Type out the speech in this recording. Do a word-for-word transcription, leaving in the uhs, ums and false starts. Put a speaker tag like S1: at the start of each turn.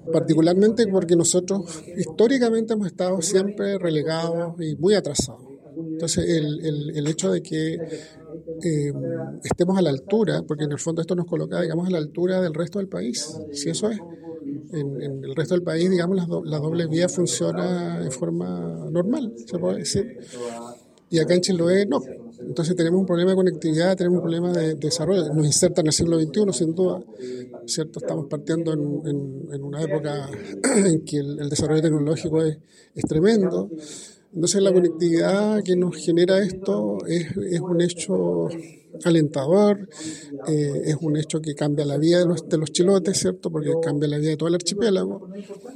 S1: particularmente porque nosotros históricamente hemos estado siempre relegados y muy atrasados. Entonces, el, el, el hecho de que eh, estemos a la altura, porque en el fondo esto nos coloca, digamos, a la altura del resto del país, si eso es. En, en el resto del país, digamos, la, do, la doble vía funciona de forma normal, se puede decir. Y acá en Chiloé no. Entonces tenemos un problema de conectividad, tenemos un problema de, de desarrollo. Nos inserta en el siglo veintiuno, sin duda. ¿Cierto? Estamos partiendo en, en, en una época en que el, el desarrollo tecnológico es, es tremendo. Entonces la conectividad que nos genera esto es, es un hecho alentador, eh, es un hecho que cambia la vida de los, de los chilotes, ¿cierto? Porque cambia la vida de todo el archipiélago.